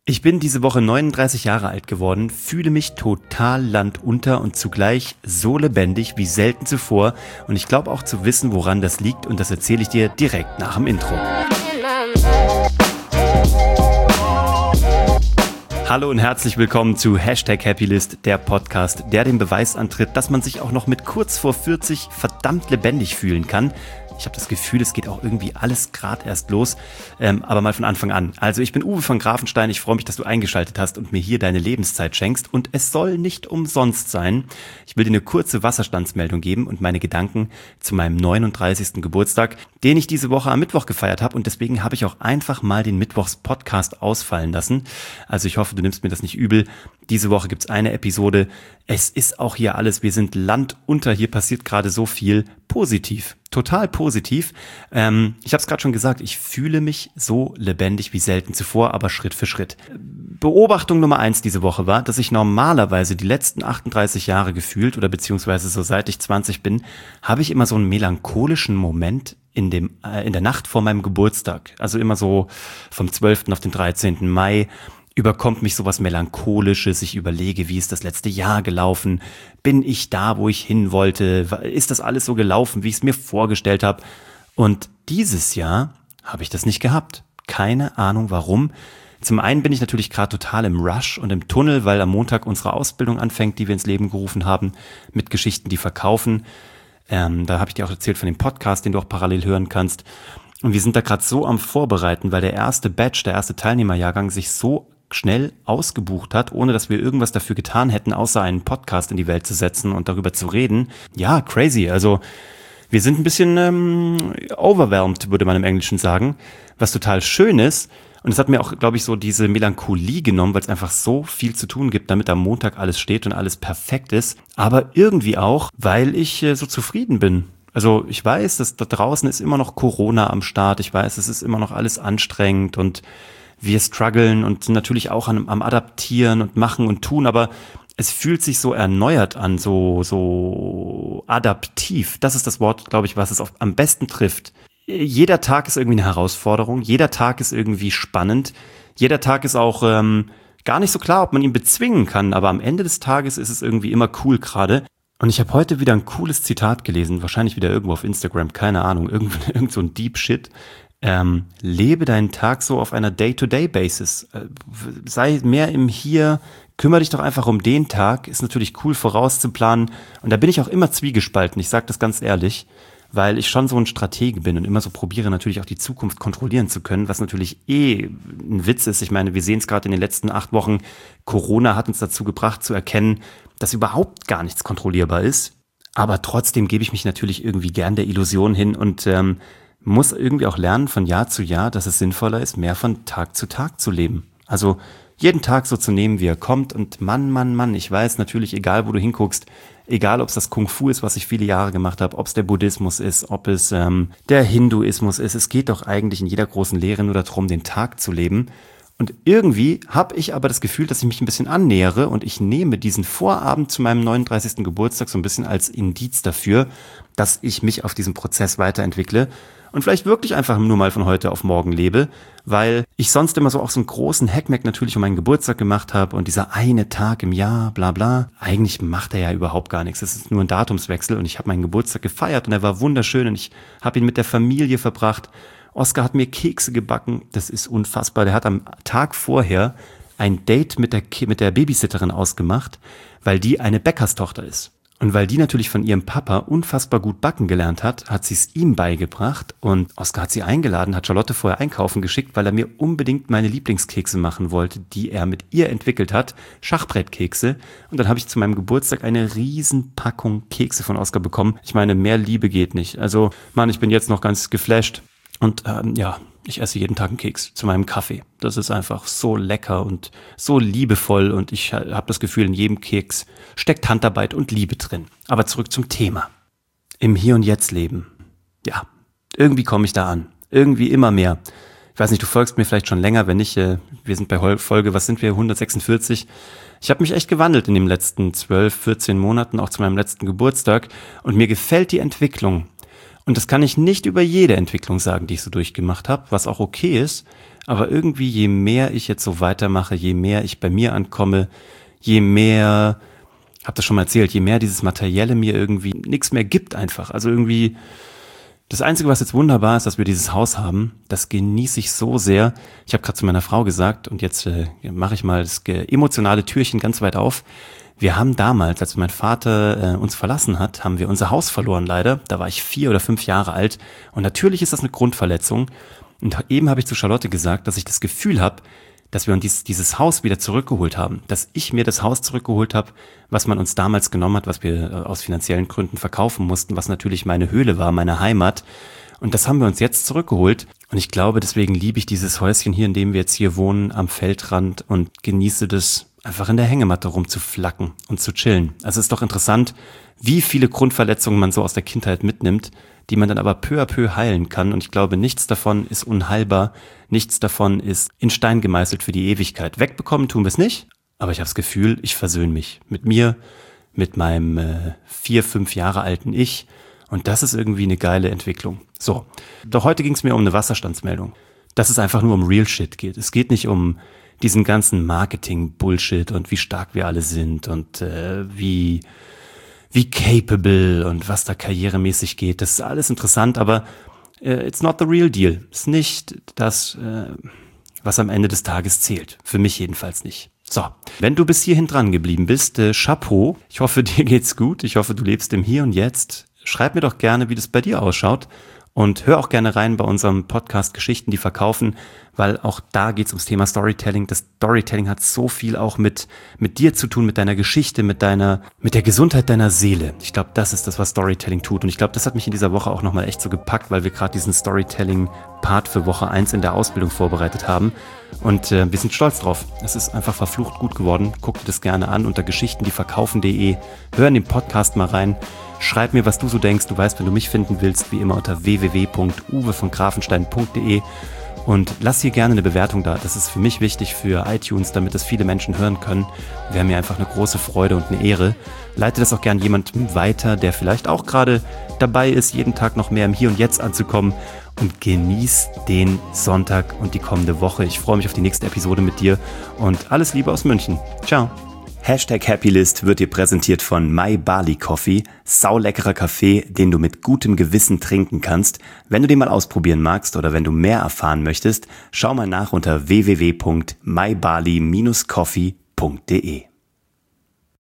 Ich bin diese Woche 39 Jahre alt geworden, fühle mich total landunter und zugleich so lebendig wie selten zuvor. Und ich glaube auch zu wissen, woran das liegt, und das erzähle ich dir direkt nach dem Intro. Hallo und herzlich willkommen zu #Happylist, der Podcast, der den Beweis antritt, dass man sich auch noch mit kurz vor 40 verdammt lebendig fühlen kann. Ich habe das Gefühl, es geht auch irgendwie alles gerade erst los, aber mal von Anfang an. Also ich bin Uwe von Grafenstein, ich freue mich, dass du eingeschaltet hast und mir hier deine Lebenszeit schenkst, und es soll nicht umsonst sein. Ich will dir eine kurze Wasserstandsmeldung geben und meine Gedanken zu meinem 39. Geburtstag, den ich diese Woche am Mittwoch gefeiert habe, und deswegen habe ich auch einfach mal den Mittwochs-Podcast ausfallen lassen. Also ich hoffe, du nimmst mir das nicht übel. Diese Woche gibt's eine Episode. Es ist auch hier alles, wir sind landunter, hier passiert gerade so viel. Positiv, total positiv. Ich habe es gerade schon gesagt, ich fühle mich so lebendig wie selten zuvor, aber Schritt für Schritt. Beobachtung Nummer 1 diese Woche war, dass ich normalerweise die letzten 38 Jahre gefühlt, oder beziehungsweise so seit ich 20 bin, habe ich immer so einen melancholischen Moment in der Nacht vor meinem Geburtstag. Also immer so vom 12. auf den 13. Mai. Überkommt mich sowas Melancholisches, ich überlege, wie ist das letzte Jahr gelaufen, bin ich da, wo ich hin wollte, ist das alles so gelaufen, wie ich es mir vorgestellt habe? Und dieses Jahr habe ich das nicht gehabt. Keine Ahnung warum. Zum einen bin ich natürlich gerade total im Rush und im Tunnel, weil am Montag unsere Ausbildung anfängt, die wir ins Leben gerufen haben, mit Geschichten, die verkaufen. Da habe ich dir auch erzählt von dem Podcast, den du auch parallel hören kannst. Und wir sind da gerade so am Vorbereiten, weil der erste Teilnehmerjahrgang sich so schnell ausgebucht hat, ohne dass wir irgendwas dafür getan hätten, außer einen Podcast in die Welt zu setzen und darüber zu reden. Ja, crazy. Also wir sind ein bisschen overwhelmed, würde man im Englischen sagen, was total schön ist. Und es hat mir auch, glaube ich, so diese Melancholie genommen, weil es einfach so viel zu tun gibt, damit am Montag alles steht und alles perfekt ist. Aber irgendwie auch, weil ich so zufrieden bin. Also ich weiß, dass da draußen ist immer noch Corona am Start. Ich weiß, es ist immer noch alles anstrengend und wir strugglen und sind natürlich auch am Adaptieren und Machen und Tun, aber es fühlt sich so erneuert an, so adaptiv. Das ist das Wort, glaube ich, was es am besten trifft. Jeder Tag ist irgendwie eine Herausforderung, jeder Tag ist irgendwie spannend, jeder Tag ist auch gar nicht so klar, ob man ihn bezwingen kann, aber am Ende des Tages ist es irgendwie immer cool gerade. Und ich habe heute wieder ein cooles Zitat gelesen, wahrscheinlich wieder irgendwo auf Instagram, keine Ahnung, irgend so ein Deep Shit. Lebe deinen Tag so auf einer Day-to-Day-Basis. Sei mehr im Hier, kümmere dich doch einfach um den Tag. Ist natürlich cool vorauszuplanen. Und da bin ich auch immer zwiegespalten, ich sage das ganz ehrlich, weil ich schon so ein Stratege bin und immer so probiere, natürlich auch die Zukunft kontrollieren zu können, was natürlich ein Witz ist. Ich meine, wir sehen es gerade in den letzten 8 Wochen. Corona hat uns dazu gebracht zu erkennen, dass überhaupt gar nichts kontrollierbar ist. Aber trotzdem gebe ich mich natürlich irgendwie gern der Illusion hin und muss irgendwie auch lernen von Jahr zu Jahr, dass es sinnvoller ist, mehr von Tag zu Tag zu leben. Also jeden Tag so zu nehmen, wie er kommt, und Mann, ich weiß natürlich, egal wo du hinguckst, egal ob es das Kung Fu ist, was ich viele Jahre gemacht habe, ob es der Buddhismus ist, ob es der Hinduismus ist, es geht doch eigentlich in jeder großen Lehre nur darum, den Tag zu leben. Und irgendwie habe ich aber das Gefühl, dass ich mich ein bisschen annähere, und ich nehme diesen Vorabend zu meinem 39. Geburtstag so ein bisschen als Indiz dafür, dass ich mich auf diesem Prozess weiterentwickle und vielleicht wirklich einfach nur mal von heute auf morgen lebe, weil ich sonst immer so auch so einen großen Hackmack natürlich um meinen Geburtstag gemacht habe und dieser eine Tag im Jahr, bla bla. Eigentlich macht er ja überhaupt gar nichts. Es ist nur ein Datumswechsel, und ich habe meinen Geburtstag gefeiert und er war wunderschön und ich habe ihn mit der Familie verbracht. Oskar hat mir Kekse gebacken, das ist unfassbar. Der hat am Tag vorher ein Date mit der Babysitterin ausgemacht, weil die eine Bäckerstochter ist. Und weil die natürlich von ihrem Papa unfassbar gut backen gelernt hat, hat sie es ihm beigebracht, und Oskar hat sie eingeladen, hat Charlotte vorher einkaufen geschickt, weil er mir unbedingt meine Lieblingskekse machen wollte, die er mit ihr entwickelt hat, Schachbrettkekse. Und dann habe ich zu meinem Geburtstag eine riesen Packung Kekse von Oskar bekommen. Ich meine, mehr Liebe geht nicht. Also, Mann, ich bin jetzt noch ganz geflasht. Und ich esse jeden Tag einen Keks zu meinem Kaffee. Das ist einfach so lecker und so liebevoll, und ich habe das Gefühl, in jedem Keks steckt Handarbeit und Liebe drin. Aber zurück zum Thema. Im Hier und Jetzt leben. Ja, irgendwie komme ich da an. Irgendwie immer mehr. Ich weiß nicht, du folgst mir vielleicht schon länger, wenn nicht. Wir sind bei Folge, 146. Ich habe mich echt gewandelt in den letzten 12, 14 Monaten, auch zu meinem letzten Geburtstag. Und mir gefällt die Entwicklung. Und das kann ich nicht über jede Entwicklung sagen, die ich so durchgemacht habe, was auch okay ist. Aber irgendwie, je mehr ich jetzt so weitermache, je mehr ich bei mir ankomme, je mehr, hab das schon mal erzählt, je mehr dieses Materielle mir irgendwie nichts mehr gibt einfach. Also irgendwie, das Einzige, was jetzt wunderbar ist, dass wir dieses Haus haben, das genieße ich so sehr. Ich habe gerade zu meiner Frau gesagt, und jetzt mache ich mal das emotionale Türchen ganz weit auf. Wir haben damals, als mein Vater uns verlassen hat, haben wir unser Haus verloren leider. Da war ich 4 oder 5 Jahre alt. Und natürlich ist das eine Grundverletzung. Und eben habe ich zu Charlotte gesagt, dass ich das Gefühl habe, dass wir uns dieses Haus wieder zurückgeholt haben. Dass ich mir das Haus zurückgeholt habe, was man uns damals genommen hat, was wir aus finanziellen Gründen verkaufen mussten, was natürlich meine Höhle war, meine Heimat. Und das haben wir uns jetzt zurückgeholt. Und ich glaube, deswegen liebe ich dieses Häuschen hier, in dem wir jetzt hier wohnen, am Feldrand und genieße das, einfach in der Hängematte rumzuflacken und zu chillen. Also es ist doch interessant, wie viele Grundverletzungen man so aus der Kindheit mitnimmt, die man dann aber peu à peu heilen kann. Und ich glaube, nichts davon ist unheilbar, nichts davon ist in Stein gemeißelt für die Ewigkeit. Wegbekommen tun wir es nicht, aber ich habe das Gefühl, ich versöhne mich mit mir, mit meinem 4, 5 Jahre alten Ich. Und das ist irgendwie eine geile Entwicklung. So, doch heute ging es mir um eine Wasserstandsmeldung. Dass es einfach nur um Real Shit geht. Es geht nicht um diesen ganzen Marketing-Bullshit und wie stark wir alle sind und wie capable und was da karrieremäßig geht. Das ist alles interessant, aber it's not the real deal. Es ist nicht das, was am Ende des Tages zählt. Für mich jedenfalls nicht. So, wenn du bis hierhin dran geblieben bist, Chapeau. Ich hoffe, dir geht's gut. Ich hoffe, du lebst im Hier und Jetzt. Schreib mir doch gerne, wie das bei dir ausschaut. Und hör auch gerne rein bei unserem Podcast Geschichten, die verkaufen, weil auch da geht's ums Thema Storytelling. Das Storytelling hat so viel auch mit dir zu tun, mit deiner Geschichte, mit der Gesundheit deiner Seele. Ich glaube, das ist das, was Storytelling tut. Und ich glaube, das hat mich in dieser Woche auch nochmal echt so gepackt, weil wir gerade diesen Storytelling-Part für Woche 1 in der Ausbildung vorbereitet haben. Und wir sind stolz drauf. Es ist einfach verflucht gut geworden. Guck dir das gerne an unter geschichtendieverkaufen.de. Hör in den Podcast mal rein. Schreib mir, was du so denkst. Du weißt, wenn du mich finden willst, wie immer unter www.uwevongrafenstein.de und lass hier gerne eine Bewertung da. Das ist für mich wichtig für iTunes, damit das viele Menschen hören können. Wäre mir einfach eine große Freude und eine Ehre. Leite das auch gerne jemandem weiter, der vielleicht auch gerade dabei ist, jeden Tag noch mehr im Hier und Jetzt anzukommen, und genieß den Sonntag und die kommende Woche. Ich freue mich auf die nächste Episode mit dir und alles Liebe aus München. Ciao. #Happylist wird dir präsentiert von My Barley Coffee, sauleckerer Kaffee, den du mit gutem Gewissen trinken kannst. Wenn du den mal ausprobieren magst oder wenn du mehr erfahren möchtest, schau mal nach unter www.mybarley-coffee.de.